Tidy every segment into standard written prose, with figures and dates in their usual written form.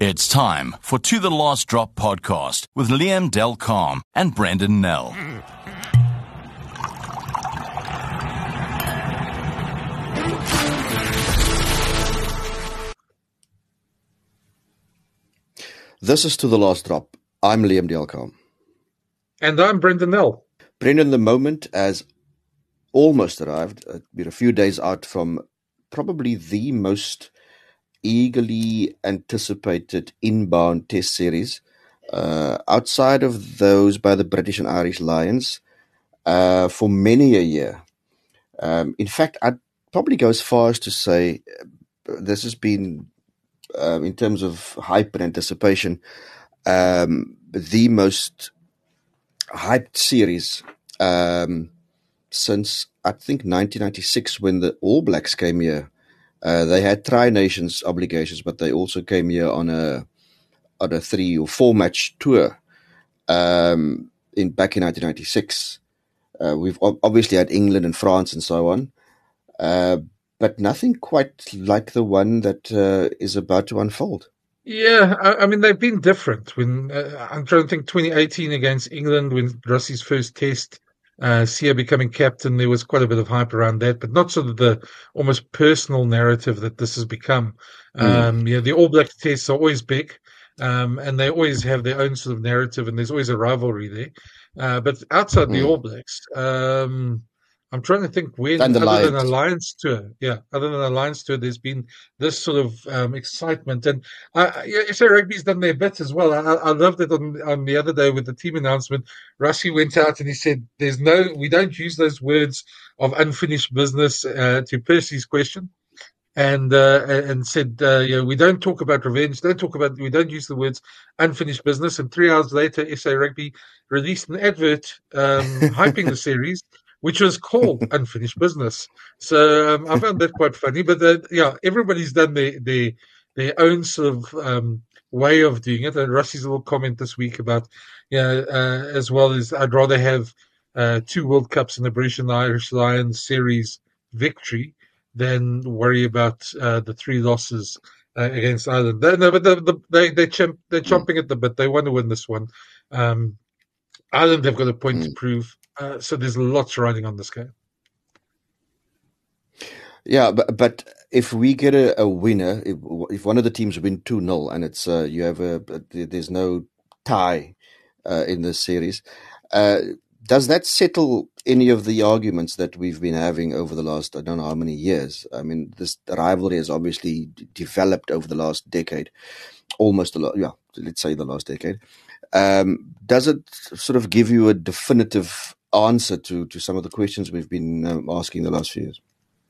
It's time for To The Last Drop podcast with Liam Delcalm and Brendan Nell. This is To The Last Drop. I'm Liam Delcalm. And I'm Brendan Nell. Brendan, the moment has almost arrived. We're a few days out from probably the most eagerly anticipated inbound test series outside of those by the British and Irish Lions for many a year. In fact, I'd probably go as far as to say this has been, in terms of hype and anticipation, the most hyped series since, I think, 1996 when the All Blacks came here. They had Tri-Nations obligations, but they also came here on a 3 or 4 match tour back in 1996. We've obviously had England and France and so on, but nothing quite like the one that is about to unfold. Yeah, I mean, they've been different. When I'm trying to think 2018 against England, when Russie's first test, Sia becoming captain, there was quite a bit of hype around that, but not sort of the almost personal narrative that this has become. The All Black tests are always big, and they always have their own sort of narrative, and there's always a rivalry there. But outside the All Blacks, I'm trying to think when, other than Alliance Tour, there's been this sort of excitement. And SA Rugby's done their bit as well. I loved it on the other day with the team announcement. Russie went out and he said, we don't use those words of unfinished business to Percy's question. And said, we don't talk about revenge, we don't use the words unfinished business. And 3 hours later, SA Rugby released an advert hyping the series, which was called Unfinished Business. So I found that quite funny. But everybody's done their own sort of way of doing it. And Russie's little comment this week about, as well as I'd rather have 2 World Cups in the British and Irish Lions series victory than worry about the 3 losses against Ireland. They're chomping at the bit. They want to win this one. Ireland have got a point to prove. So there's lots riding on this game. Yeah, but if we get a winner, if one of the teams win 2-0 and it's there's no tie in this series, does that settle any of the arguments that we've been having over the last, I don't know how many years? I mean, this rivalry has obviously developed over the last decade, let's say the last decade. Does it sort of give you a definitive answer to some of the questions we've been asking the last few years?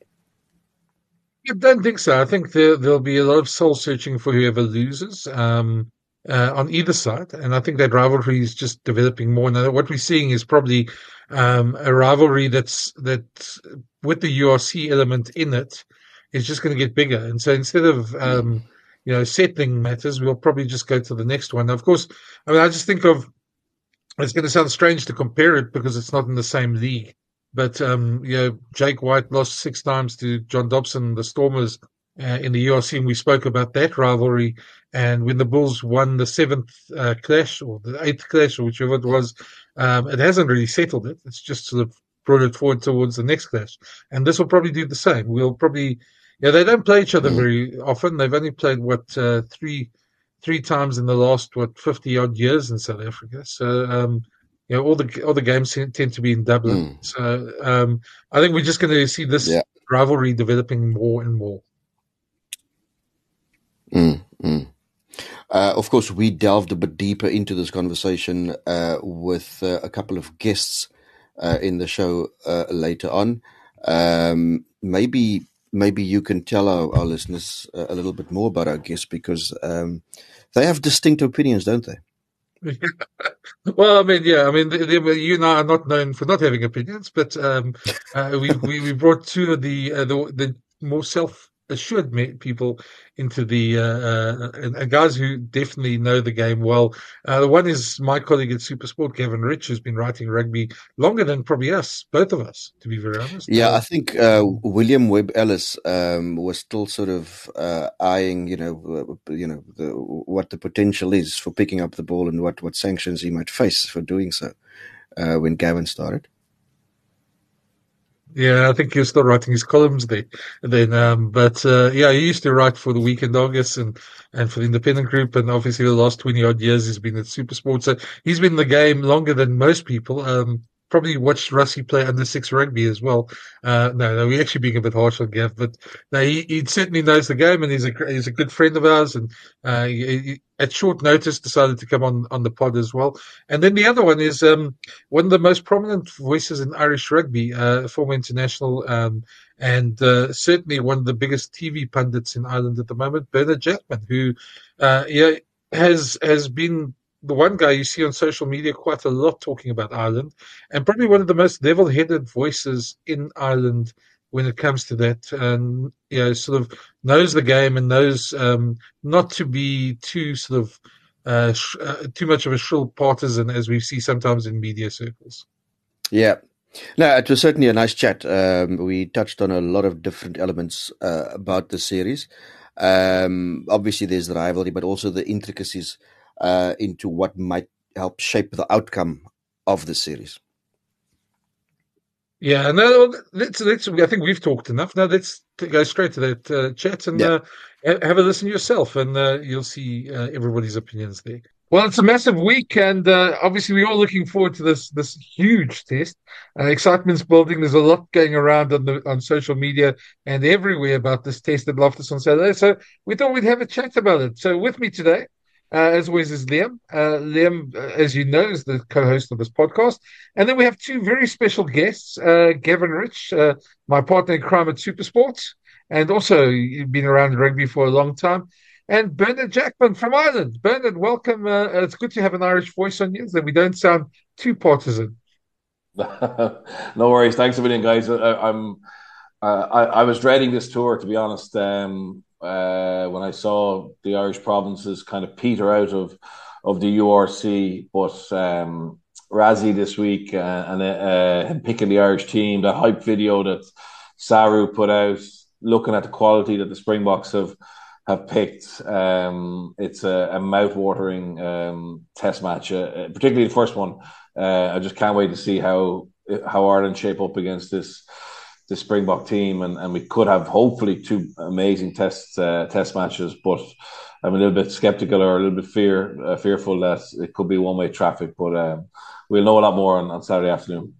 I don't think so. I think there'll be a lot of soul searching for whoever loses on either side, and I think that rivalry is just developing more. Now, what we're seeing is probably a rivalry that with the URC element in it is just going to get bigger, and so instead of settling matters, we'll probably just go to the next one. Now, of course, I mean, I just think of. It's going to sound strange to compare it because it's not in the same league. But, Jake White lost 6 times to John Dobson, the Stormers, in the URC, and we spoke about that rivalry. And when the Bulls won the 7th clash, or the 8th clash, or whichever it was, it hasn't really settled it. It's just sort of brought it forward towards the next clash. And this will probably do the same. We'll probably, they don't play each other very often. They've only played, three times in the last 50-odd years in South Africa. So all the games tend to be in Dublin. So I think we're just going to see this rivalry developing more and more. Of course, we delved a bit deeper into this conversation with a couple of guests in the show later on. Maybe you can tell our listeners a little bit more about our guests because they have distinct opinions, don't they? Well, I mean, you and I are not known for not having opinions, but we brought 2 of the more assured people into the and guys who definitely know the game well. The one is my colleague at Supersport, Gavin Rich, who's been writing rugby longer than probably us, both of us, to be very honest. Yeah, I think William Webb Ellis was still sort of eyeing, what the potential is for picking up the ball and what sanctions he might face for doing so when Gavin started. Yeah, I think he was still writing his columns there then. But yeah, he used to write for the Weekend August and for the Independent Group, and obviously the last 20 odd years he's been at Supersport. So he's been in the game longer than most people. Probably watched Russie play under six rugby as well. No, we're actually being a bit harsh on Gav, but no, he certainly knows the game, and he's a good friend of ours, and he at short notice decided to come on the pod as well. And then the other one is one of the most prominent voices in Irish rugby, former international, and certainly one of the biggest TV pundits in Ireland at the moment, Bernard Jackman, who has been the one guy you see on social media quite a lot talking about Ireland, and probably one of the most level-headed voices in Ireland when it comes to that, and sort of knows the game and knows not to be too sort of too much of a shrill partisan as we see sometimes in media circles. Yeah. No, it was certainly a nice chat. We touched on a lot of different elements about the series. Obviously, there's the rivalry, but also the intricacies into what might help shape the outcome of the series. Yeah, no, let's. I think we've talked enough. Now let's go straight to that chat and have a listen yourself, and you'll see everybody's opinions there. Well, it's a massive week, and obviously we're all looking forward to this huge test. Excitement's building. There's a lot going around on social media and everywhere about this test at Loftus on Saturday. So we thought we'd have a chat about it. So with me today, as always, is Liam. Liam, as you know, is the co-host of this podcast. And then we have two very special guests, Gavin Rich, my partner in crime at Supersports, and also you've been around rugby for a long time, and Bernard Jackman from Ireland. Bernard, welcome. It's good to have an Irish voice on you, so we don't sound too partisan. No worries. Thanks a million, guys. I was dreading this tour, to be honest. When I saw the Irish provinces kind of peter out of the URC, but Rassie this week and picking the Irish team, the hype video that Saru put out, looking at the quality that the Springboks have picked, it's a mouth-watering test match, particularly the first one. I just can't wait to see how Ireland shape up against this Springbok team, and we could have hopefully two amazing test matches, but I'm a little bit skeptical or a little bit fearful that it could be one-way traffic, but we'll know a lot more on Saturday afternoon.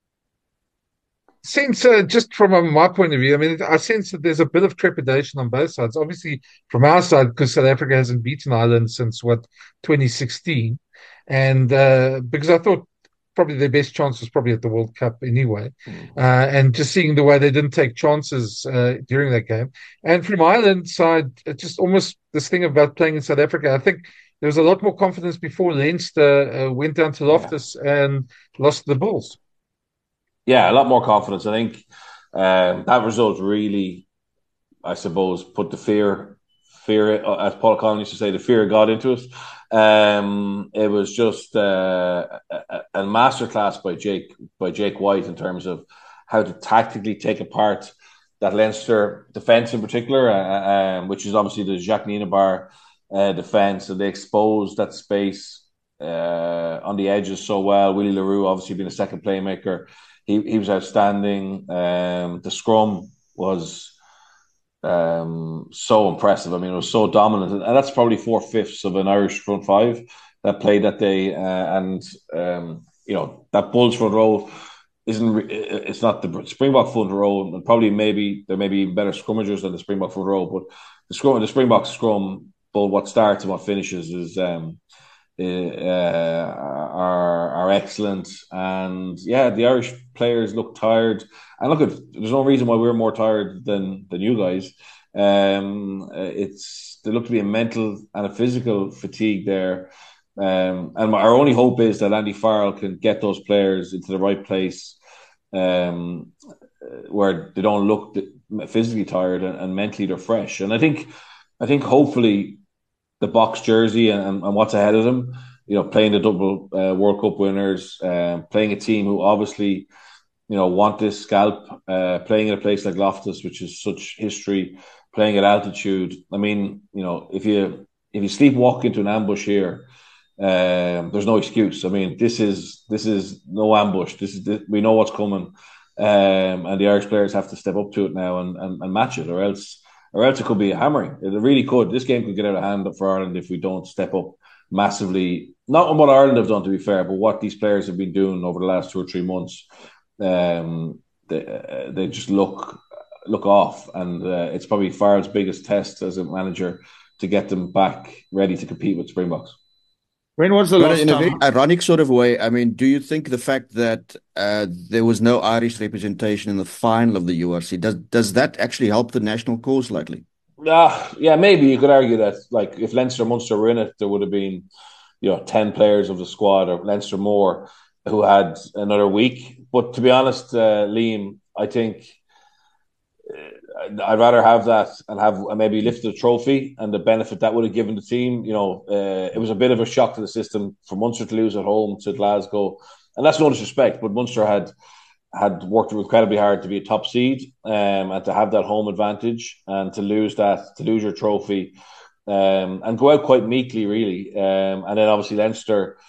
Since just from my point of view, I mean, I sense that there's a bit of trepidation on both sides. Obviously, from our side, because South Africa hasn't beaten Ireland since 2016, and because I thought probably their best chance was probably at the World Cup anyway, and just seeing the way they didn't take chances during that game. And from Ireland's side, it's just almost this thing about playing in South Africa. I think there was a lot more confidence before Leinster went down to Loftus and lost the Bulls. Yeah, a lot more confidence. I think that result really, I suppose, put the fear, as Paul Collins used to say, the fear of God into us. It was just a masterclass by Jake White in terms of how to tactically take apart that Leinster defence in particular, which is obviously the Jacques Nienaber defence, and they exposed that space on the edges so well. Willie Leroux obviously being a second playmaker. He was outstanding. The scrum was so impressive. I mean, it was so dominant, and that's probably 4/5 of an Irish front five that played that day. That Bulls front row it's not the Springbok front row. And probably there may be better scrummagers than the Springbok front row, but the Springbok scrum, both what starts and what finishes, is are excellent. And yeah, the Irish players look tired, and there's no reason why we're more tired than you guys. There look to be a mental and a physical fatigue there, and our only hope is that Andy Farrell can get those players into the right place, where they don't look physically tired and mentally they're fresh. And I think hopefully the Box jersey and what's ahead of them, playing the double World Cup winners, playing a team who obviously, want this scalp, playing at a place like Loftus, which is such history, playing at altitude. I mean, if you sleepwalk into an ambush here, there's no excuse. I mean, this is no ambush. We know what's coming, and the Irish players have to step up to it now and match it, or else it could be a hammering. It really could. This game could get out of hand for Ireland if we don't step up massively. Not on what Ireland have done, to be fair, but what these players have been doing over the last 2 or 3 months. They just look off, and it's probably Farrell's biggest test as a manager to get them back ready to compete with Springboks. When was the last in time? a very ironic sort of way, I mean, do you think the fact that there was no Irish representation in the final of the URC, does that actually help the national cause slightly? Yeah, maybe you could argue that, like, if Leinster or Munster were in it, there would have been, 10 players of the squad, or Leinster more, who had another week. But to be honest, Liam, I think I'd rather have that and have maybe lifted a trophy and the benefit that would have given the team. It was a bit of a shock to the system for Munster to lose at home to Glasgow, and that's no disrespect, but Munster had worked incredibly hard to be a top seed, and to have that home advantage, and to lose your trophy, and go out quite meekly, really. And then obviously Leinster,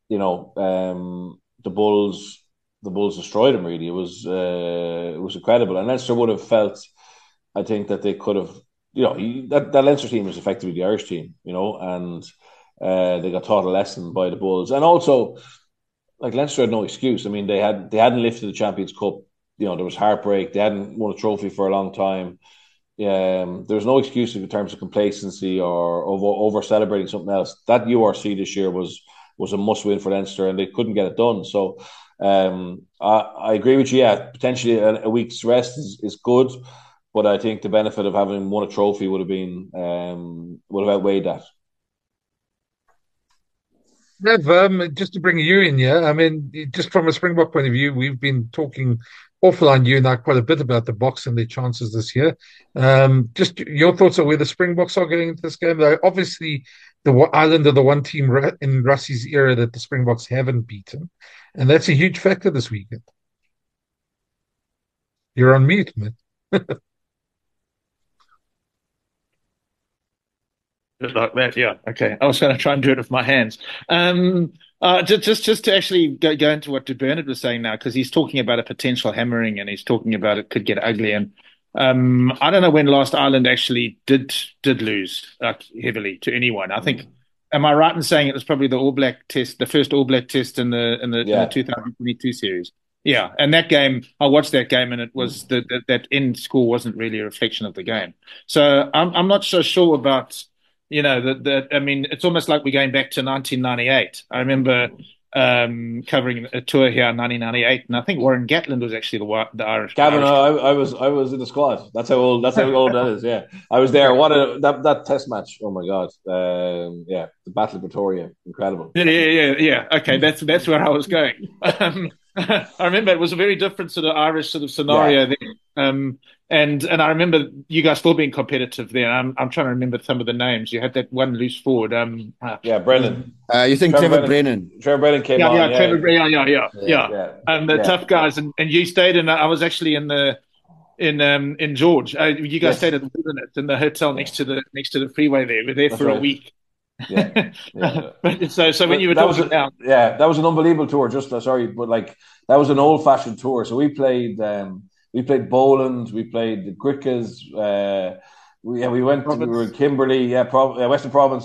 the Bulls destroyed them. Really, it was incredible, and Leinster would have felt, I think, that they could have, that Leinster team was effectively the Irish team, and they got taught a lesson by the Bulls. And also, like, Leinster had no excuse. I mean, they hadn't lifted the Champions Cup. There was heartbreak. They hadn't won a trophy for a long time. There was no excuse in terms of complacency or over celebrating something else. That URC this year was a must win for Leinster, and they couldn't get it done. So I agree with you. Yeah, potentially a week's rest is good. But I think the benefit of having won a trophy would have outweighed that. Nev, just to bring you in, yeah. I mean, just from a Springbok point of view, we've been talking offline, you and I, quite a bit about the Boks and their chances this year. Just your thoughts on where the Springboks are going into this game. Obviously, Ireland are the one team in Russie's era that the Springboks haven't beaten, and that's a huge factor this weekend. You're on mute, man. Like that, yeah. Okay, I was going to try and do it with my hands. Just to actually go into what Bernard was saying now, because he's talking about a potential hammering, and he's talking about it could get ugly. And I don't know when last Ireland actually did lose heavily to anyone. I think, am I right in saying it was probably the All Black test, the first All Black test in the 2022 series? Yeah, and that game, I watched that game, and it was that end score wasn't really a reflection of the game. So I'm not so sure about. I mean, it's almost like we're going back to 1998. I remember covering a tour here in 1998, and I think Warren Gatland was actually the Irish. Gavin, I was in the squad. That's how old that is. Yeah, I was there. That test match! Oh my god! The Battle of Pretoria, incredible. Yeah. Okay, that's where I was going. I remember it was a very different sort of Irish sort of scenario there. And I remember you guys still being competitive there. I'm trying to remember some of the names. You had that one loose forward. Brennan. You think Trevor Brennan? Trevor Brennan came on. Yeah, Trevor Brennan. Yeah. And the tough guys. And you stayed in. I was actually in George. You guys stayed at the Wilderness in the hotel next to the freeway there. We were there for a week. Yeah. So when you were talking now, that was an unbelievable tour. But like, that was an old-fashioned tour. So we played Boland, we played the Griquas. We were in Kimberley, Western Province.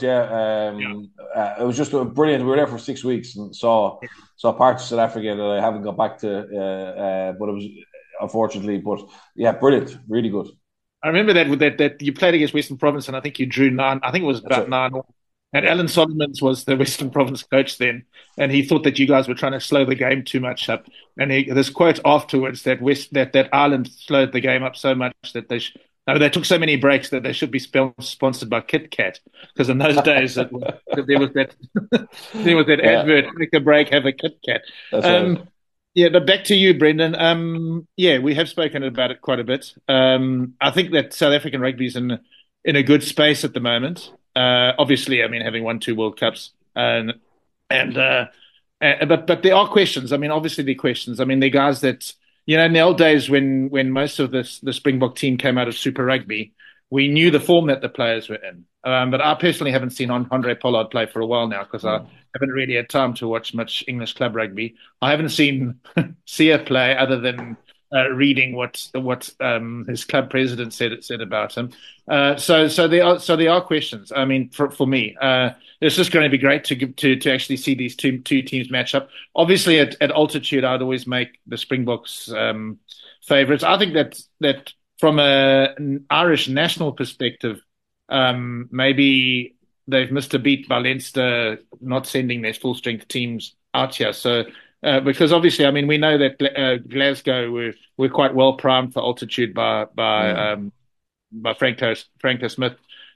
It was just brilliant. We were there for 6 weeks and saw parts of South Africa that I haven't got back to, but it was unfortunately. But yeah, brilliant, really good. I remember that you played against Western Province, and I think you drew 9. I think it was about 9. And Alan Solomons was the Western Province coach then, and he thought that you guys were trying to slow the game too much up. And this quote afterwards that Ireland slowed the game up so much that they took so many breaks that they should be sponsored by Kit Kat, because in those days there was that advert, take a break, have a Kit Kat. Yeah, but back to you, Brendan. Yeah, we have spoken about it quite a bit. I think that South African rugby is in a good space at the moment. Obviously, I mean, having won 2 World Cups, and but there are questions. I mean, obviously there are questions. I mean, there are guys that in the old days when most of the Springbok team came out of Super Rugby, we knew the form that the players were in. But I personally haven't seen Andre Pollard play for a while now because I haven't really had time to watch much English club rugby. I haven't seen Sia play other than reading what his club president said about him. So there are questions. I mean, for me, it's just going to be great to actually see these two teams match up. Obviously, at altitude, I'd always make the Springboks favourites. I think that from an Irish national perspective, maybe they've missed a beat by Leinster not sending their full strength teams out here. So because obviously, I mean, we know that Glasgow were quite well primed for altitude by Franco Smith,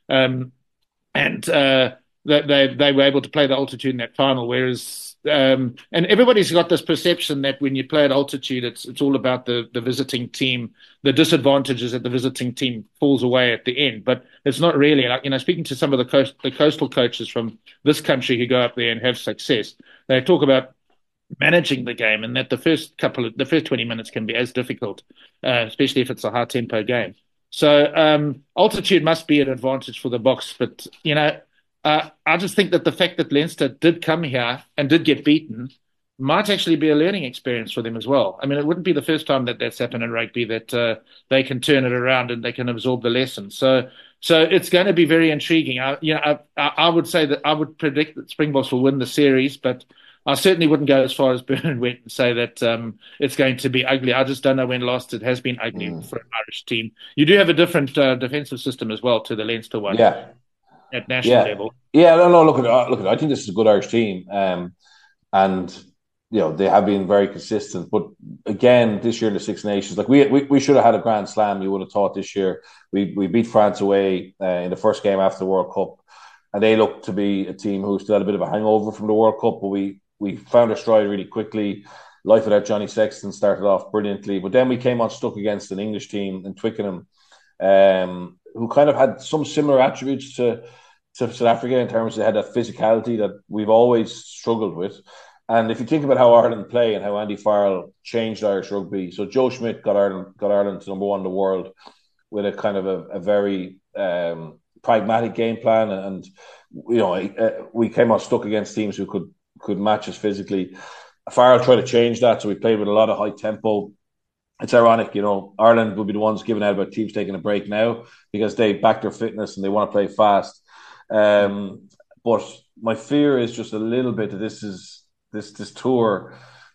and they were able to play the altitude in that final. Whereas and everybody's got this perception that when you play at altitude, it's all about the visiting team. The disadvantages that the visiting team falls away at the end, but it's not really. Like speaking to some of the coastal coaches from this country who go up there and have success, they talk about managing the game, and that the first 20 minutes can be as difficult, especially if it's a high tempo game. So altitude must be an advantage for the Boks, but I just think that the fact that Leinster did come here and did get beaten might actually be a learning experience for them as well. I mean, it wouldn't be the first time that that's happened in rugby, that they can turn it around and they can absorb the lesson. So it's going to be very intriguing. I would say that I would predict that Springboks will win the series, but I certainly wouldn't go as far as Bernard went and say that it's going to be ugly. I just don't know when last it has been ugly for an Irish team. You do have a different defensive system as well to the Leinster one. Yeah. At national level. Yeah, no, look at it. I think this is a good Irish team. And they have been very consistent. But again, this year in the Six Nations, like we should have had a Grand Slam, you would have thought this year. We beat France away in the first game after the World Cup. And they looked to be a team who still had a bit of a hangover from the World Cup, but we found our stride really quickly. Life without Johnny Sexton started off brilliantly. But then we came unstuck against an English team in Twickenham, who kind of had some similar attributes to South Africa in terms of they had that physicality that we've always struggled with. And if you think about how Ireland play and how Andy Farrell changed Irish rugby, so Joe Schmidt got Ireland to number one in the world with a kind of a very pragmatic game plan, and we came unstuck against teams who could match us physically. Farrell tried to change that, so we played with a lot of high tempo. It's ironic, Ireland will be the ones giving out about teams taking a break now because they back their fitness and they want to play fast. But my fear is just a little bit that this tour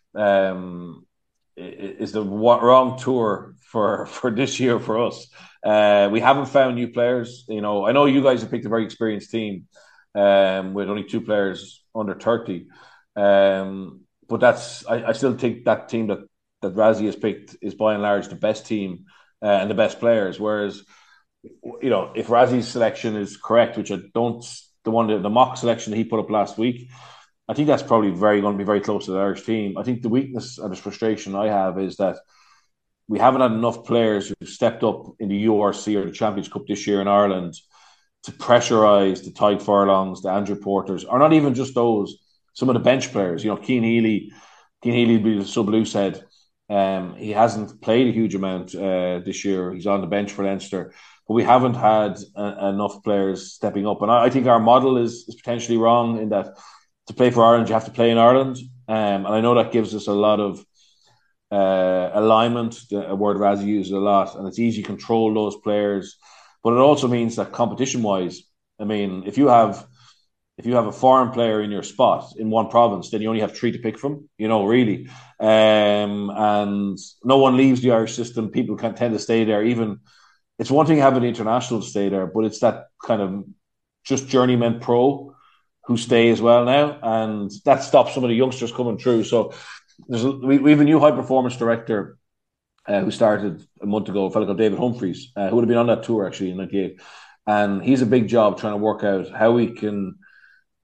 is the wrong tour for this year for us. We haven't found new players. I know you guys have picked a very experienced team with only 2 players under 30. But I still think that team that Rassie has picked is by and large the best team and the best players. Whereas, if Rassie's selection is correct, which I don't, the mock selection that he put up last week, I think that's probably going to be very close to the Irish team. I think the weakness and the frustration I have is that we haven't had enough players who stepped up in the URC or the Champions Cup this year in Ireland to pressurise the Tadhg Furlongs, the Andrew Porters, or not even just those, some of the bench players. Cian Healy would be the sub-Lou said. He hasn't played a huge amount this year. He's on the bench for Leinster. But we haven't had enough players stepping up. And I think our model is potentially wrong in that to play for Ireland, you have to play in Ireland. And I know that gives us a lot of alignment, a word Rassie uses a lot, and it's easy to control those players. But it also means that competition-wise, I mean, if you have a foreign player in your spot in one province, then you only have 3 to pick from, really. And no one leaves the Irish system. People can tend to stay there. Even it's one thing having the international stay there, but it's that kind of just journeyman pro who stay as well now, and that stops some of the youngsters coming through. So we have a new high performance director who started a month ago, a fellow called David Humphreys, who would have been on that tour actually in '98, and he's a big job trying to work out how we can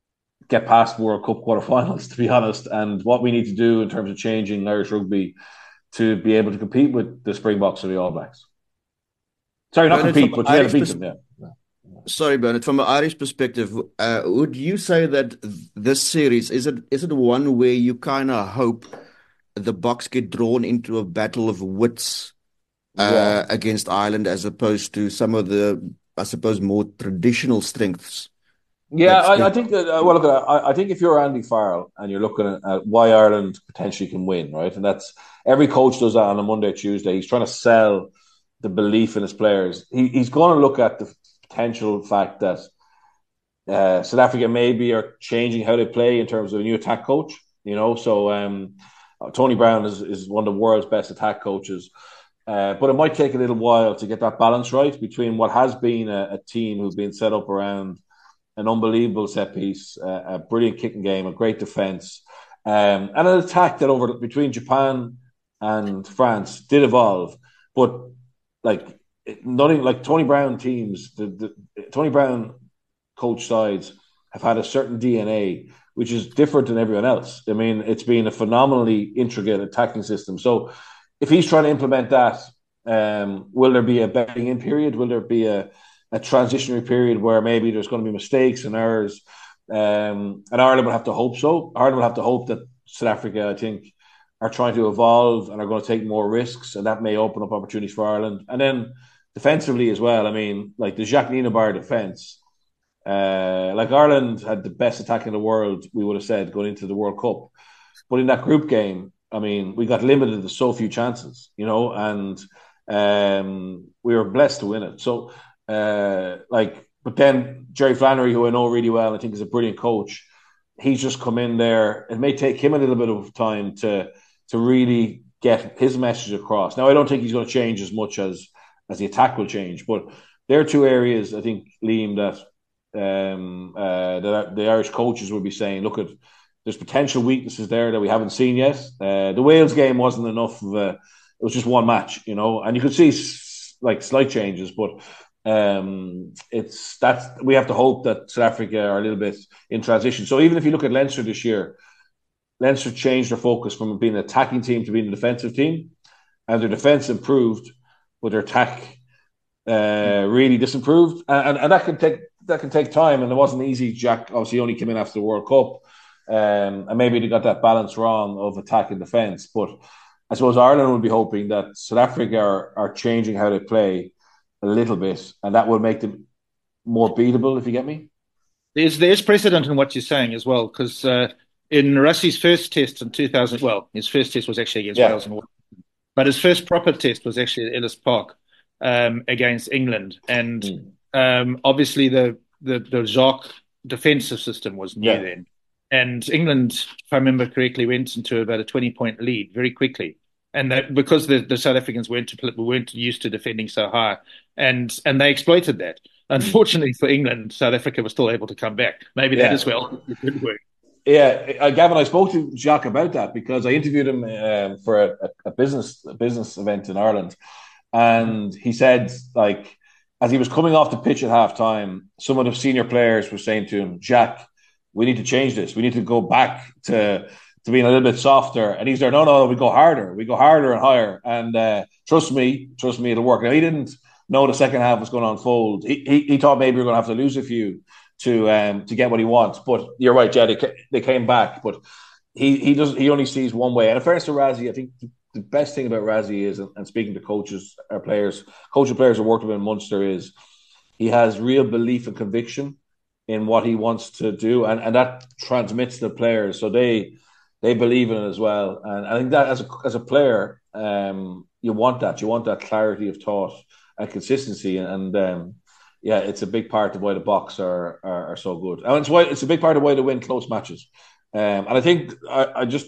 get past World Cup quarterfinals, to be honest, and what we need to do in terms of changing Irish rugby to be able to compete with the Springboks or the All Blacks. Sorry, not Bernard, compete, but to be able to beat them. Yeah. Sorry, Bernard. From an Irish perspective, would you say that this series is it one where you kind of hope the Boks get drawn into a battle of wits Yeah. against Ireland, as opposed to some of the, I suppose, more traditional strengths Yeah, that I Spring. think that. Well, look, I think if you're Andy Farrell and you're looking at why Ireland potentially can win, right, and that's every coach does that on a Monday, Tuesday. He's trying to sell the belief in his players. He's going to look at the potential fact that South Africa maybe are changing how they play in terms of a new attack coach. So Tony Brown is one of the world's best attack coaches. But it might take a little while to get that balance right between what has been a team who've been set up around an unbelievable set piece, a brilliant kicking game, a great defense, and an attack that over between Japan and France did evolve. But like nothing like Tony Brown teams, the Tony Brown coach sides have had a certain DNA which is different than everyone else. I mean, it's been a phenomenally intricate attacking system. So if he's trying to implement that, will there be a bedding in period? Will there be a transitionary period where maybe there's going to be mistakes and errors? And Ireland will have to hope so. Ireland will have to hope that South Africa, I think, are trying to evolve and are going to take more risks, and that may open up opportunities for Ireland. And then defensively as well, I mean, like the Jacques Nienaber defence, like Ireland had the best attack in the world, we would have said, going into the World Cup. But in that group game, I mean, we got limited to so few chances, and we were blessed to win it. So, but then Jerry Flannery, who I know really well, I think is a brilliant coach, he's just come in there. It may take him a little bit of time to really get his message across. Now, I don't think he's going to change as much as the attack will change, but there are two areas, I think, Liam, that the Irish coaches will be saying, look, there's potential weaknesses there that we haven't seen yet. The Wales game wasn't enough of it was just one match, and you could see like slight changes, but we have to hope that South Africa are a little bit in transition. So even if you look at Leinster this year, Leinster changed their focus from being an attacking team to being a defensive team, and their defence improved, but their attack really disimproved, and that can take time, and it wasn't easy. Jack obviously only came in after the World Cup, and maybe they got that balance wrong of attack and defence. But I suppose Ireland would be hoping that South Africa are changing how they play a little bit, and that will make them more beatable, if you get me. There's precedent in what you're saying as well, because in Rassie's first test in 2000, well, his first test was actually against Wales, but his first proper test was actually at Ellis Park against England, and obviously the Jacques defensive system was new then, and England, if I remember correctly, went into about a 20-point lead very quickly. And that because the South Africans weren't used to defending so high, and they exploited that. Unfortunately for England, South Africa was still able to come back. Maybe that as well. It didn't work. Yeah, Gavin, I spoke to Jacques about that because I interviewed him for a business event in Ireland, and he said, like, as he was coming off the pitch at half time, some of the senior players were saying to him, Jacques, we need to change this. We need to go back to being a little bit softer. And he's there, no, we go harder and higher. And trust me, it'll work. Now, he didn't know the second half was going to unfold. He thought maybe we were going to have to lose a few to get what he wants. But you're right, Jed, they came back. But he only sees one way. And in fairness to Rassie, I think the best thing about Rassie is, and speaking to coaches or players who worked with him in Munster, is he has real belief and conviction in what he wants to do. And that transmits to the players. So they believe in it as well, and I think that as a player, you want that. You want that clarity of thought and consistency, and it's a big part of why the Boks are so good, and it's a big part of why they win close matches. And I think the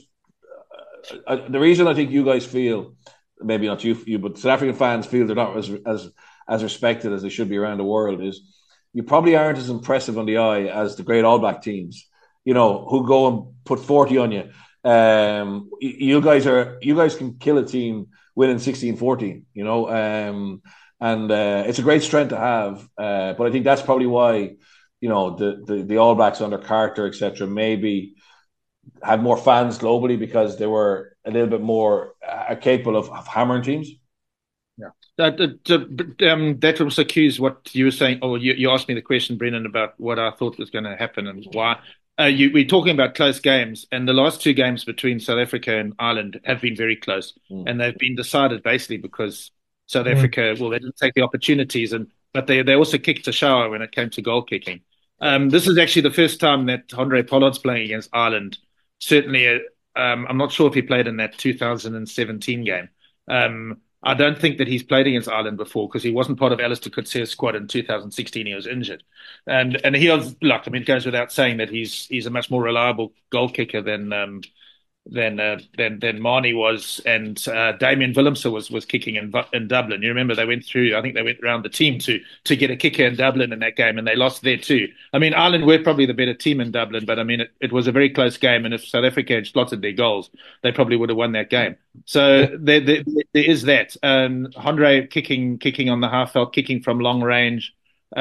reason I think you guys feel, maybe not you, but South African fans feel they're not as respected as they should be around the world, is you probably aren't as impressive on the eye as the great All Black teams, who go and put 40 on you. You guys can kill a team winning 16-14, and it's a great strength to have. But I think that's probably why, the All Blacks under Carter, etc., maybe had more fans globally because they were a little bit more capable of hammering teams. Yeah, that also cues what you were saying. Or you asked me the question, Brendan, about what I thought was going to happen and why. We're talking about close games, and the last 2 games between South Africa and Ireland have been very close, and they've been decided basically because South Africa, well, they didn't take the opportunities, but they also kicked a shower when it came to goal kicking. This is actually the first time that Handré Pollard's playing against Ireland. Certainly, I'm not sure if he played in that 2017 game. I don't think that he's played against Ireland before because he wasn't part of Alistair Coetzee squad in 2016. He was injured, and he was luck. I mean, it goes without saying that he's a much more reliable goal kicker than Marnie was, and Damien Willemse was kicking in Dublin. You remember they went through. I think they went around the team to get a kicker in Dublin in that game, and they lost there too. I mean, Ireland were probably the better team in Dublin, but I mean, it was a very close game, and if South Africa had slotted their goals, they probably would have won that game. So there is that. Handré kicking on the half felt, kicking from long range.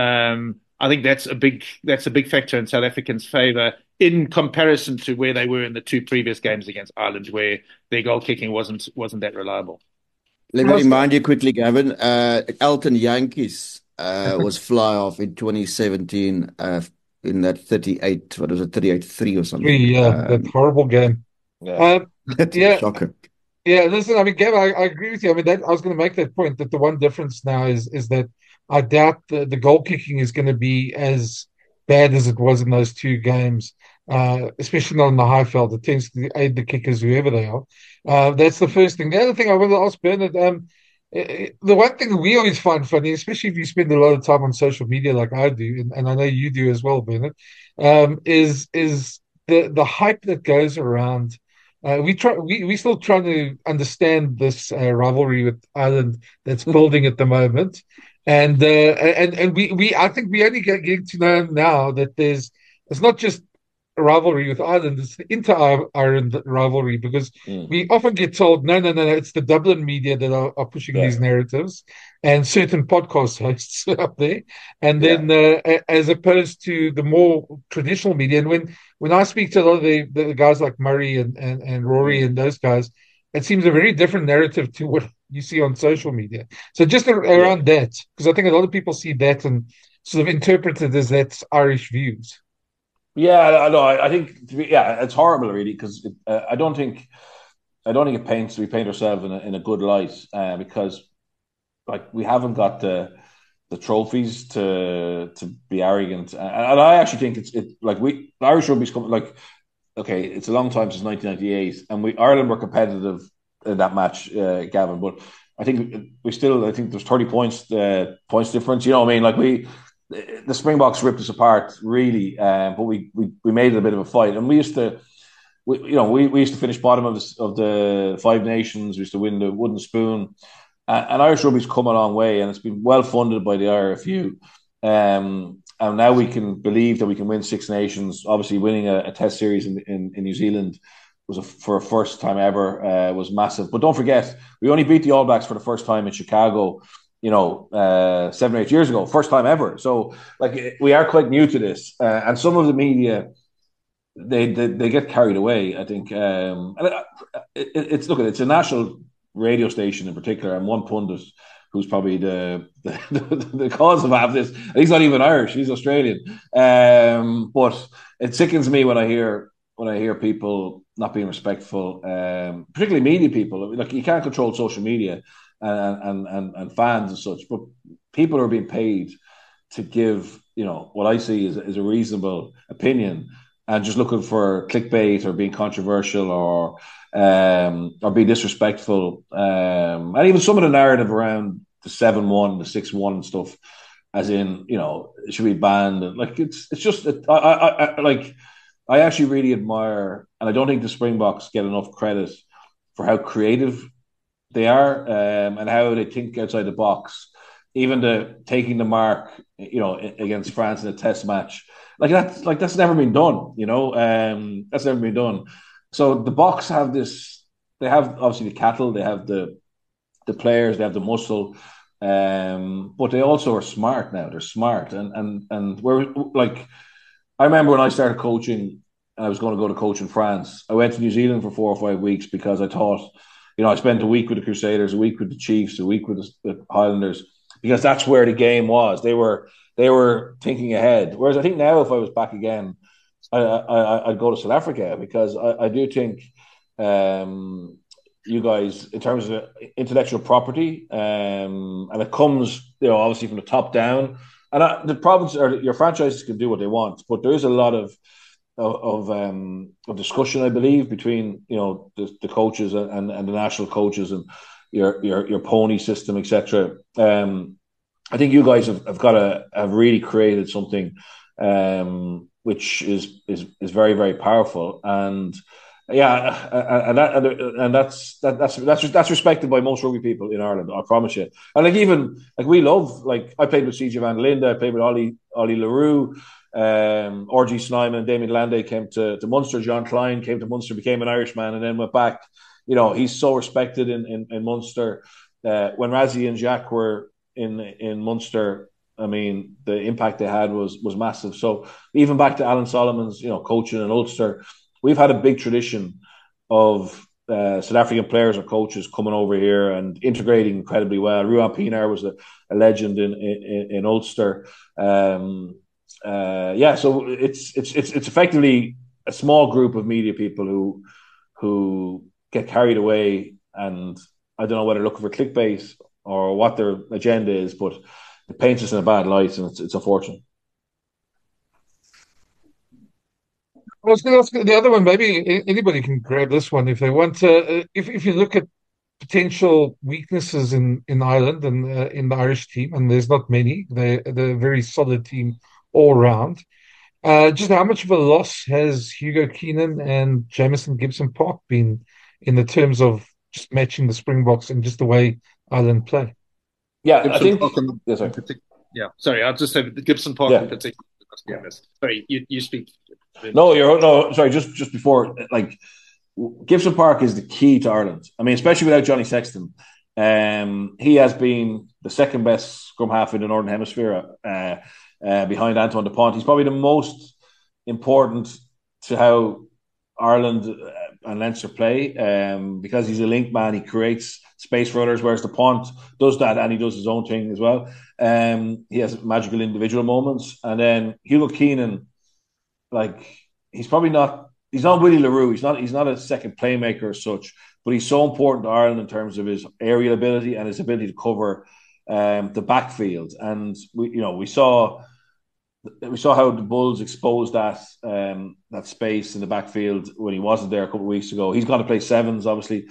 I think that's a big factor in South Africans' favour in comparison to where they were in the 2 previous games against Ireland, where their goal kicking wasn't that reliable. Let me remind you quickly, Gavin. Elton Yankees was fly off in 2017 in that 38. What was it, 38-3 or something? That horrible game. Yeah, shocker. Yeah, listen. I mean, Gavin, I agree with you. I mean, I was going to make that point that the one difference now is that I doubt the goal kicking is going to be as bad as it was in those 2 games, especially not on the high field. It tends to aid the kickers, whoever they are. That's the first thing. The other thing I want to ask Bernard, the one thing we always find funny, especially if you spend a lot of time on social media like I do, and I know you do as well, Bernard, is the hype that goes around. We still trying to understand this rivalry with Ireland that's building at the moment. And we I think we only getting to know now that it's not just a rivalry with Ireland, it's the inter-Ireland rivalry, because we often get told, no, it's the Dublin media that are pushing these narratives and certain podcast hosts up there. And then as opposed to the more traditional media, and when I speak to a lot of the guys like Murray and Rory and those guys, it seems a very different narrative to what you see on social media. So just around that, because I think a lot of people see that and sort of interpret it as that's Irish views. Yeah, no, I think it's horrible, really, because I don't think it paints ourselves in a good light, because like we haven't got the trophies to be arrogant, and I actually think it's like Irish rugby's coming, like, okay, it's a long time since 1998, and Ireland were competitive in that match, Gavin, but I think there's 30 points difference. You know what I mean? Like the Springboks ripped us apart, really, but we made it a bit of a fight, and we used to finish bottom of the Five Nations. We used to win the wooden spoon, and Irish rugby's come a long way, and it's been well funded by the IRFU. And now we can believe that we can win Six Nations. Obviously, winning a Test series in New Zealand for a first time ever was massive. But don't forget, we only beat the All Blacks for the first time in Chicago, 7 or 8 years ago, first time ever. So, like, we are quite new to this, and some of the media they get carried away, I think. And it's a national radio station in particular, and one pundit who's probably the cause of half this. And he's not even Irish; he's Australian. But it sickens me when I hear people not being respectful, particularly media people. Like, you can't control social media and fans and such, but people are being paid to give, what I see is a reasonable opinion, and just looking for clickbait or being controversial or being disrespectful, and even some of the narrative around the 7-1, the 6-1 and stuff, as in, it should be banned. Like, it's just I actually really admire, and I don't think the Springboks get enough credit for how creative they are, and how they think outside the box. Even taking the mark, against France in a Test match, that's never been done. That's never been done. So the Boks have this. They have obviously the cattle. They have the players. They have the muscle. But they also are smart now. They're smart, and we're like, I remember when I started coaching, I was going to go to coach in France. I went to New Zealand for 4 or 5 weeks because I thought, I spent a week with the Crusaders, a week with the Chiefs, a week with the Highlanders, because that's where the game was. They were thinking ahead. Whereas I think now, if I was back again, I'd go to South Africa, because I do think you guys, in terms of intellectual property, and it comes, obviously from the top down. And the problems are your franchises can do what they want, but there is a lot of discussion, I believe, between the coaches and the national coaches and your pony system, etc. I think you guys have really created something which is very, very powerful, and that's respected by most rugby people in Ireland, I promise you. And we love, I played with CJ Van der Linde, I played with Ollie Leroux, RG Snyman, Damien Lande came to Munster, John Klein came to Munster, became an Irishman, and then went back. He's so respected in Munster. When Razzie and Jack were in Munster, I mean, the impact they had was massive. So even back to Alan Solomon's, coaching in Ulster, we've had a big tradition of South African players or coaches coming over here and integrating incredibly well. Ruan Pienaar was a legend in Ulster. So it's effectively a small group of media people who get carried away, and I don't know whether looking for clickbait or what their agenda is, but it paints us in a bad light, and it's unfortunate. I was going to ask the other one. Maybe anybody can grab this one if they want. If you look at potential weaknesses in Ireland and in the Irish team, and there's not many, they're a very solid team all round. Just how much of a loss has Hugo Keenan and Jamison Gibson Park been in the terms of just matching the Springboks and just the way Ireland play? Yeah, Gibson I think. Park sorry, I'll just say the Gibson Park in particular. Sorry, you speak. No, sorry. Just before, Gibson Park is the key to Ireland. I mean, especially without Johnny Sexton, he has been the second best scrum half in the Northern Hemisphere, behind Antoine Dupont. He's probably the most important to how Ireland and Leinster play, because he's a link man. He creates space for others, whereas Dupont does that, and he does his own thing as well. He has magical individual moments, and then Hugo Keenan, he's not Willie Leroux. He's not a second playmaker as such, but he's so important to Ireland in terms of his aerial ability and his ability to cover the backfield. And we saw how the Bulls exposed that space in the backfield when he wasn't there a couple of weeks ago. He's going to play sevens, obviously.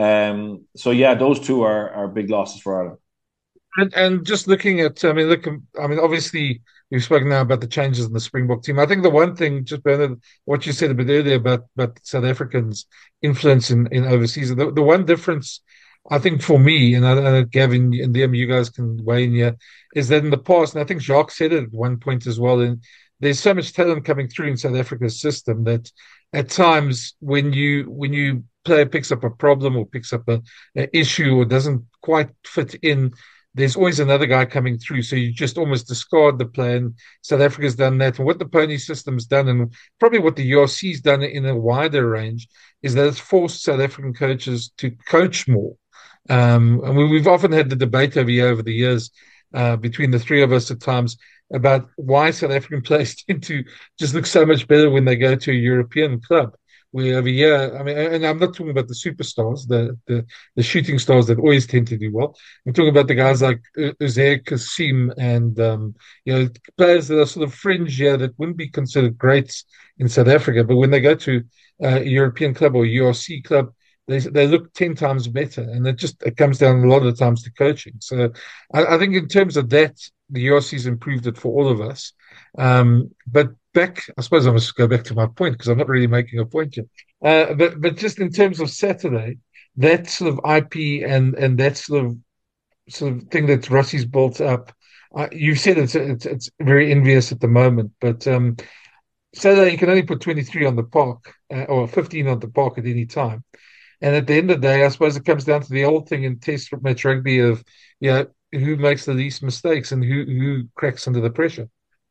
Those two are big losses for Ireland. And just looking at, obviously we've spoken now about the changes in the Springbok team. I think the one thing, just Bernard, what you said a bit earlier about South Africans' influence in overseas, the one difference, I think for me, and I know Gavin and Liam, you guys can weigh in here, is that in the past, and I think Jacques said it at one point as well, and there's so much talent coming through in South Africa's system that at times when you player picks up a problem or picks up an issue or doesn't quite fit in, there's always another guy coming through. So you just almost discard the play. And South Africa's done that. And what the pony system's done, and probably what the URC's done in a wider range, is that it's forced South African coaches to coach more. And we've often had the debate over the years between the three of us at times about why South African players tend to just look so much better when they go to a European club. We over here, and I'm not talking about the superstars, the shooting stars that always tend to do well. I'm talking about the guys like Uzair Kasim and players that are sort of fringe here that wouldn't be considered greats in South Africa, but when they go to a European club or URC club, they look 10 times better, and it comes down a lot of the times to coaching. So I think in terms of that, the URC's improved it for all of us. But back, I suppose I must go back to my point because I'm not really making a point yet. But just in terms of Saturday, that sort of IP and that sort of thing that Rossi's built up, you've said it's very envious at the moment. But Saturday you can only put 23 on the park or 15 on the park at any time. And at the end of the day, I suppose it comes down to the old thing in Test match rugby of, who makes the least mistakes and who cracks under the pressure.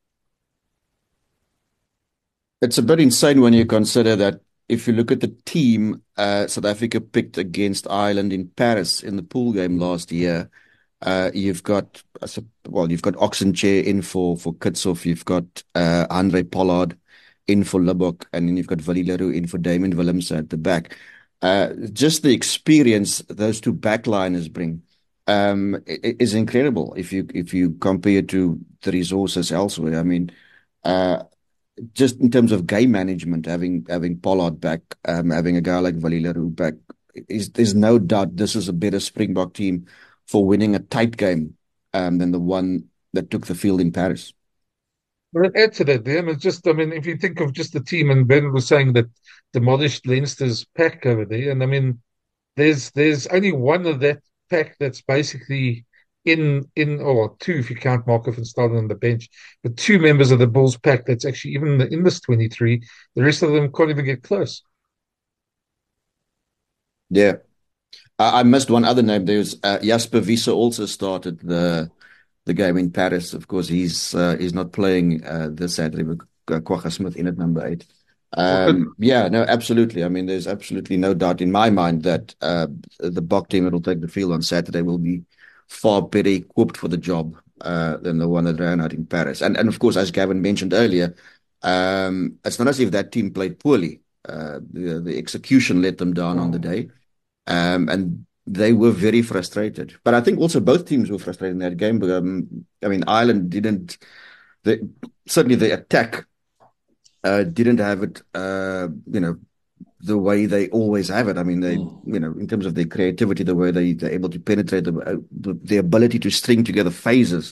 It's a bit insane when you consider that if you look at the team South Africa picked against Ireland in Paris in the pool game last year, you've got Oxenchair in for Kitshoff, you've got Andre Pollard in for Lubbock, and then you've got Willie Leroux in for Damon Willemse at the back. Just the experience those two backliners bring is incredible if you compare to the resources elsewhere. I mean, just in terms of game management, having Pollard back, having a guy like Willie Leroux back, there's no doubt this is a better Springbok team for winning a tight game than the one that took the field in Paris. But add to that, Liam, it's just, I mean, if you think of just the team, and Ben was saying that demolished Leinster's pack over there, and I mean, there's only one of that pack that's basically or two if you count Marco van Staden on the bench, but two members of the Bulls pack that's actually even in this 23. The rest of them can't even get close. Yeah. I missed one other name. There's Jasper Wiese also started the game in Paris. Of course, he's not playing this Saturday with Kwagga Smith in at number 8. Yeah, no, absolutely. I mean, there's absolutely no doubt in my mind that the Bok team that will take the field on Saturday will be far better equipped for the job than the one that ran out in Paris. And of course, as Gavin mentioned earlier, it's not as if that team played poorly. The execution let them down on the day. And they were very frustrated. But I think also both teams were frustrated in that game. I mean, Ireland certainly the attack didn't have it, the way they always have it. I mean, in terms of their creativity, the way they're able to penetrate, the ability to string together phases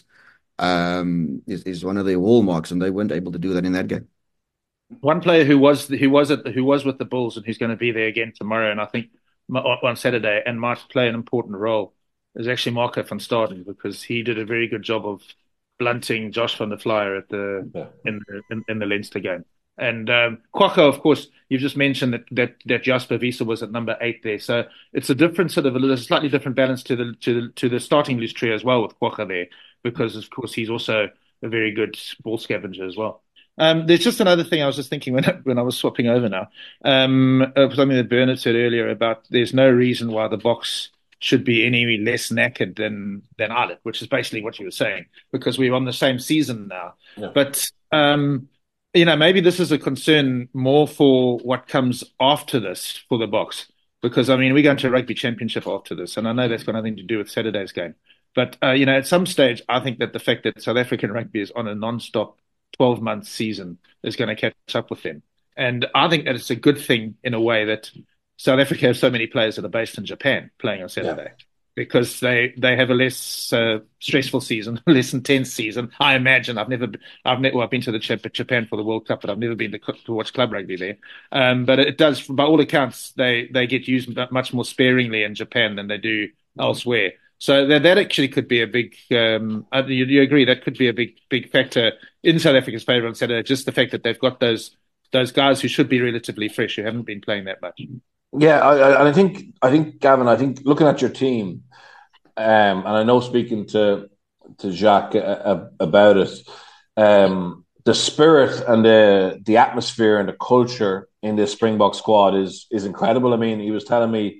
is one of their hallmarks, and they weren't able to do that in that game. One player who was with the Bulls and who's going to be there again tomorrow, and I think on Saturday, and might play an important role, is actually Marco van Staden, because he did a very good job of blunting Josh van der Flier in the Leinster game. And Kwagga, of course, you've just mentioned that Jasper Wiese was at number 8 there, so it's a different a slightly different balance to the starting loose trio as well with Kwagga there, because of course he's also a very good ball scavenger as well. There's just another thing I was just thinking when I was swapping over now. Something that Bernard said earlier about there's no reason why the Boks should be any less knackered than Ireland, which is basically what you were saying, because we're on the same season now. Yeah. But maybe this is a concern more for what comes after this for the Boks, because I mean we're going to a rugby championship after this, and I know that's got nothing to do with Saturday's game. But at some stage, I think that the fact that South African rugby is on a non-stop 12-month season is going to catch up with them. And I think that it's a good thing in a way that South Africa has so many players that are based in Japan playing on Saturday, because they have a less stressful season, less intense season. I imagine I've been to Japan for the World Cup, but I've never been to watch club rugby there. But it does, by all accounts, they get used much more sparingly in Japan than they do elsewhere. So that actually could be a big. You agree that could be a big factor in South Africa's favour on Saturday. Just the fact that they've got those guys who should be relatively fresh, who haven't been playing that much. Yeah, I think Gavin, I think looking at your team, and I know speaking to Jacques about it, the spirit and the atmosphere and the culture in this Springbok squad is incredible. I mean, he was telling me.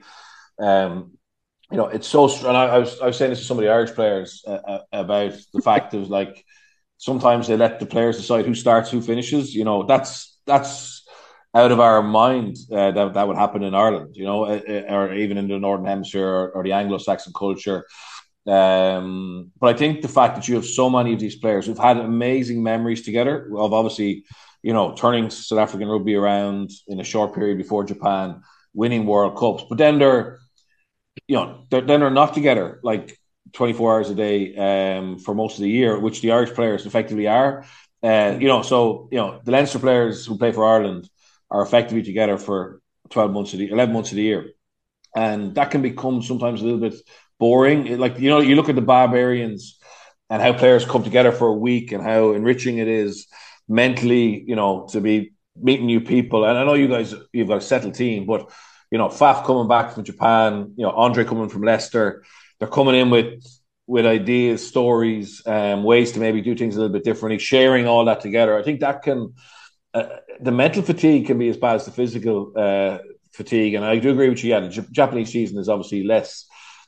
It's so strong. I was saying this to some of the Irish players about the fact that it was like sometimes they let the players decide who starts, who finishes. That's out of our mind that would happen in Ireland, or even in the Northern Hemisphere or the Anglo-Saxon culture. But I think the fact that you have so many of these players who've had amazing memories together of obviously, turning South African rugby around in a short period before Japan, winning World Cups, but then they're not together like 24 hours a day for most of the year, which the Irish players effectively are. The Leinster players who play for Ireland are effectively together for 11 months of the year. And that can become sometimes a little bit boring. You look at the Barbarians and how players come together for a week and how enriching it is mentally, to be meeting new people. And I know you've got a settled team, but Faf coming back from Japan, Andre coming from Leicester, they're coming in with ideas, stories, ways to maybe do things a little bit differently, sharing all that together. I think that can, the mental fatigue can be as bad as the physical fatigue. And I do agree with you. Yeah, the Japanese season is obviously less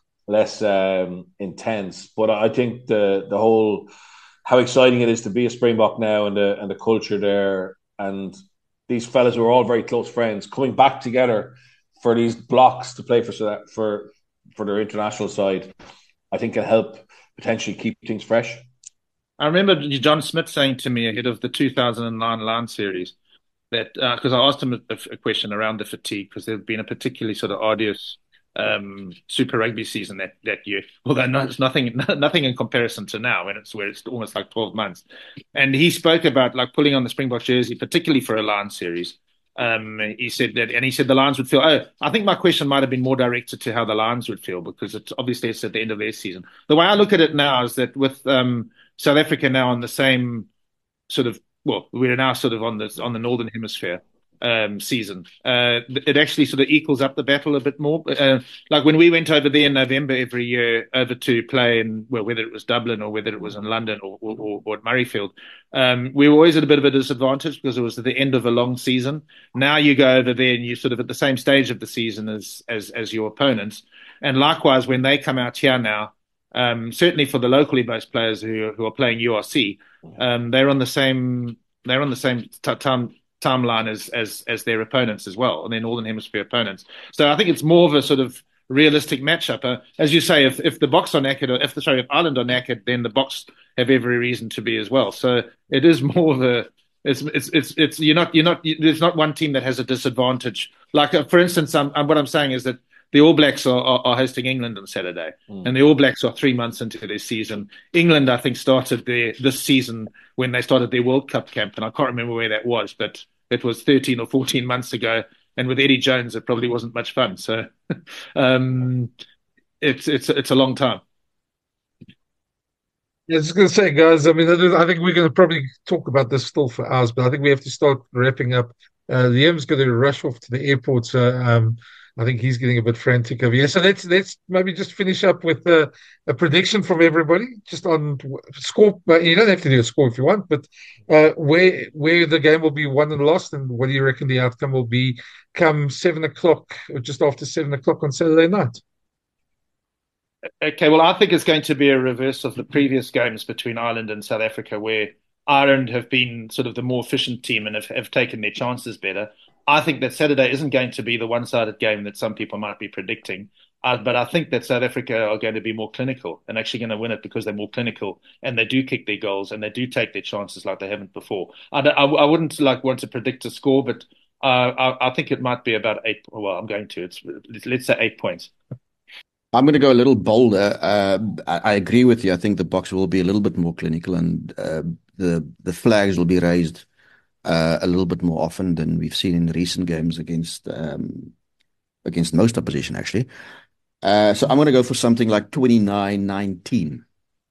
intense, but I think the whole, how exciting it is to be a Springbok now, and the culture there, and these fellas who are all very close friends coming back together for these blocks to play for their international side, I think can help potentially keep things fresh. I remember John Smith saying to me ahead of the 2009 Lion series that, because I asked him a question around the fatigue, because there had been a particularly sort of arduous Super Rugby season that year, although it's nothing in comparison to now, when it's almost like 12 months. And he spoke about like pulling on the Springbok jersey, particularly for a Lion series. He said the Lions would feel. Oh, I think my question might have been more directed to how the Lions would feel, because it's at the end of their season. The way I look at it now is that with South Africa now on the same sort of, well, we're now sort of on the Northern Hemisphere season. It actually sort of equals up the battle a bit more. Like when we went over there in November every year over to play in, well, whether it was Dublin or whether it was in London or at Murrayfield, we were always at a bit of a disadvantage because it was at the end of a long season. Now you go over there and you're sort of at the same stage of the season as your opponents. And likewise, when they come out here now, certainly for the locally based players who are playing URC, they're on the same timeline as their opponents as well, and their Northern Hemisphere opponents. So I think it's more of a sort of realistic matchup. As you say, if the Boks are knackered, or if Ireland are knackered, then the Boks have every reason to be as well. So it is more of a there's not one team that has a disadvantage. Like for instance, what I'm saying is that the All Blacks are hosting England on Saturday, and the All Blacks are 3 months into their season. England, I think, started this season when they started their World Cup camp, and I can't remember where that was, but it was 13 or 14 months ago. And with Eddie Jones, it probably wasn't much fun. So it's a long time. Yeah, I was going to say, guys, I mean, I think we're going to probably talk about this still for hours, but I think we have to start wrapping up. Liam's going to rush off to the airport, so I think he's getting a bit frantic over here. So let's maybe just finish up with a prediction from everybody, just on score. You don't have to do a score if you want, but where the game will be won and lost, and what do you reckon the outcome will be come 7 o'clock or just after 7 o'clock on Saturday night? Okay, well, I think it's going to be a reverse of the previous games between Ireland and South Africa, where Ireland have been sort of the more efficient team and have taken their chances better. I think that Saturday isn't going to be the one-sided game that some people might be predicting, but I think that South Africa are going to be more clinical and actually going to win it because they're more clinical and they do kick their goals and they do take their chances like they haven't before. I wouldn't want to predict a score, but I think it might be about 8. Well, I'm going to. Let's say 8 points. I'm going to go a little bolder. I agree with you. I think the Boks will be a little bit more clinical, and the flags will be raised a little bit more often than we've seen in recent games against most opposition, actually. So I'm going to go for something like 29-19.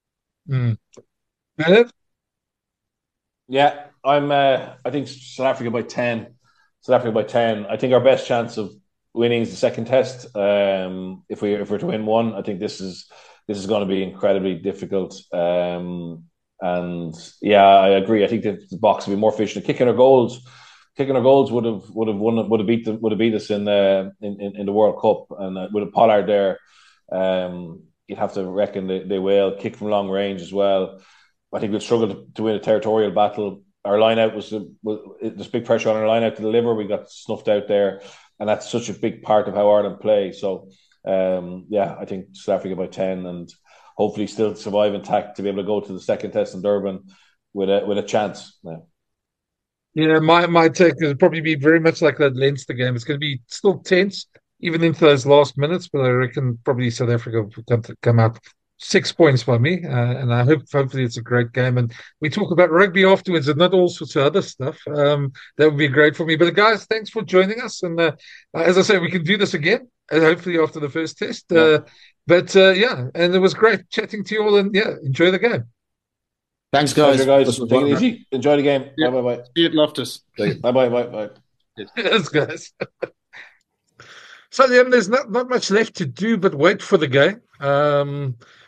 Yeah, I think South Africa by 10. South Africa by 10. I think our best chance of winning is the second test. If we're to win one, I think this is going to be incredibly difficult. And yeah, I agree. I think that the Boks will be more efficient. Kicking our goals would have beat us in the World Cup, and with a Pollard there, you'd have to reckon they will kick from long range as well. I think we'll struggle to win a territorial battle. Our line out there's big pressure on our line out to deliver. We got snuffed out there, and that's such a big part of how Ireland play. So yeah, I think South Africa by 10, and hopefully still survive intact to be able to go to the second test in Durban with a chance. Yeah, my take is probably be very much like that Leinster game. It's going to be still tense, even into those last minutes, but I reckon probably South Africa will come out 6 points by me, and I hopefully it's a great game. And we talk about rugby afterwards and not all sorts of other stuff. That would be great for me. But guys, thanks for joining us. And as I say, we can do this again, hopefully after the first test. Yeah. Yeah, and it was great chatting to you all. And yeah, enjoy the game. Thanks, guys. Take it easy. Enjoy the game. Yeah. Bye. See you at Loftus. Bye. Yes, guys. So, Liam, there's not much left to do but wait for the game.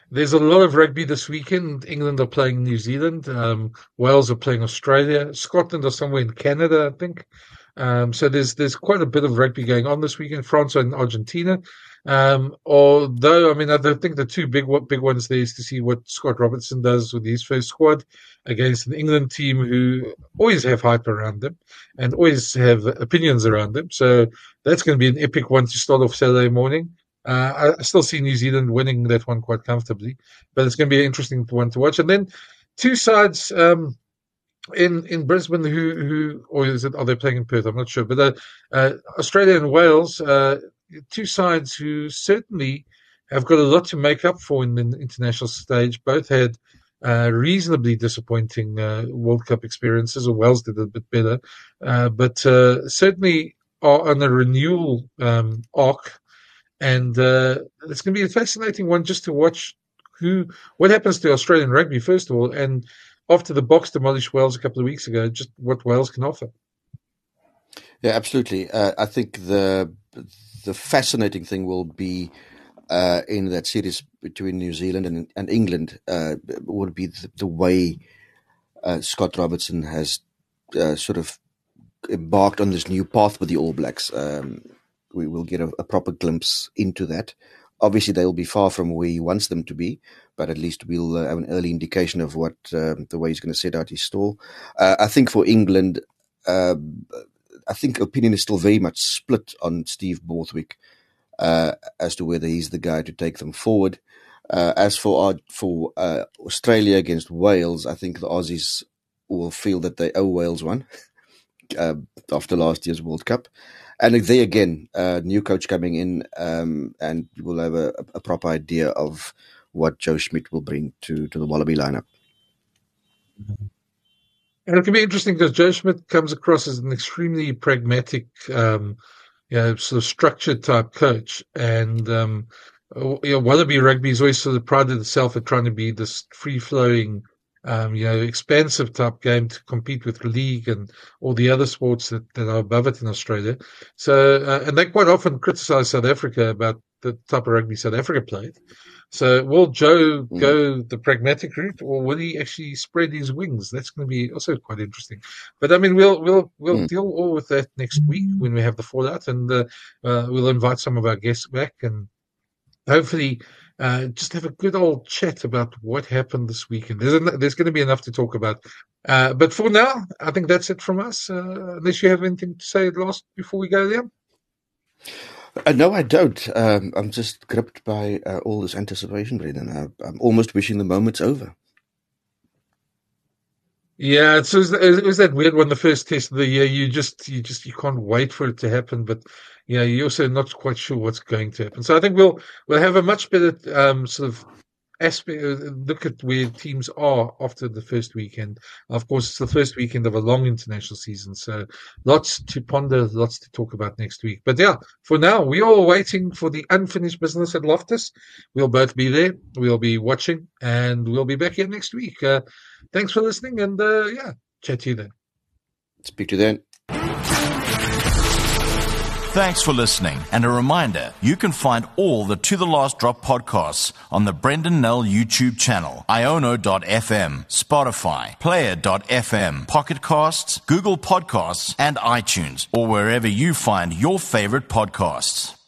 there's a lot of rugby this weekend. England are playing New Zealand. Wales are playing Australia. Scotland are somewhere in Canada, I think. So there's quite a bit of rugby going on this weekend. France and Argentina. Although, I mean, I think the two big ones there is to see what Scott Robertson does with his first squad against an England team who always have hype around them and always have opinions around them. So that's going to be an epic one to start off Saturday morning. I still see New Zealand winning that one quite comfortably, but it's going to be an interesting one to watch. And then two sides in Brisbane who or are they playing in Perth? I'm not sure, but Australia and Wales, two sides who certainly have got a lot to make up for in the international stage. Both had reasonably disappointing World Cup experiences, or Wales did a bit better, but certainly are on a renewal arc. And it's going to be a fascinating one just to watch what happens to Australian rugby, first of all, and after the Boks demolished Wales a couple of weeks ago, just what Wales can offer. Yeah, absolutely. I think the fascinating thing will be in that series between New Zealand and England would be the way Scott Robertson has sort of embarked on this new path with the All Blacks. We will get a proper glimpse into that. Obviously, they'll be far from where he wants them to be, but at least we'll have an early indication of what the way he's going to set out his stall. I think for England, I think opinion is still very much split on Steve Borthwick as to whether he's the guy to take them forward. As for Australia against Wales, I think the Aussies will feel that they owe Wales one after last year's World Cup. And there again, new coach coming in, and we'll have a proper idea of what Joe Schmidt will bring to the Wallaby lineup. And it can be interesting because Joe Schmidt comes across as an extremely pragmatic, sort of structured type coach. And Wallaby rugby has always sort of prided itself at trying to be this free-flowing, expansive type game to compete with league and all the other sports that are above it in Australia. So, and they quite often criticize South Africa about the type of rugby South Africa played. So will Joe go the pragmatic route, or will he actually spread his wings? That's going to be also quite interesting. But I mean, we'll deal all with that next week when we have the fallout, and we'll invite some of our guests back and hopefully just have a good old chat about what happened this weekend. There's going to be enough to talk about. But for now, I think that's it from us. Unless you have anything to say last before we go there. No, I don't. I'm just gripped by all this anticipation, Brendan. I'm almost wishing the moment's over. Yeah, it was that weird one, the first test of the year. You can't wait for it to happen, but you're also not quite sure what's going to happen. So I think we'll have a much better sort of aspect, look at where teams are after the first weekend. Of course, it's the first weekend of a long international season, so lots to ponder, lots to talk about next week. But yeah, for now, we are waiting for the unfinished business at Loftus. We'll both be there. We'll be watching, and we'll be back here next week. Thanks for listening, and chat to you then. Speak to you then. Thanks for listening, and a reminder, you can find all the To The Last Drop podcasts on the Brendan Nell YouTube channel, iono.fm, Spotify, Player.fm, Pocket Casts, Google Podcasts, and iTunes, or wherever you find your favorite podcasts.